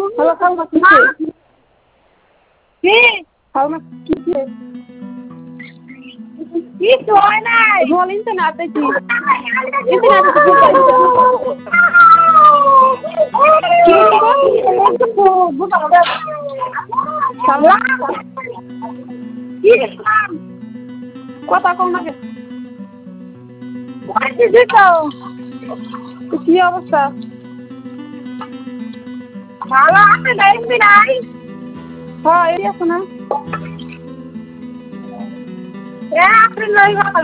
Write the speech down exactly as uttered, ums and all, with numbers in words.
hello খালমা কি কি খালমা কি কিছু হয় নাই বলিন তো না দেখি কিছু না খালমা কি কথা কম না কি অবস্থা ভালো আছে দেখবি নাই হ্যাঁ এই আছে না এ আপনি লই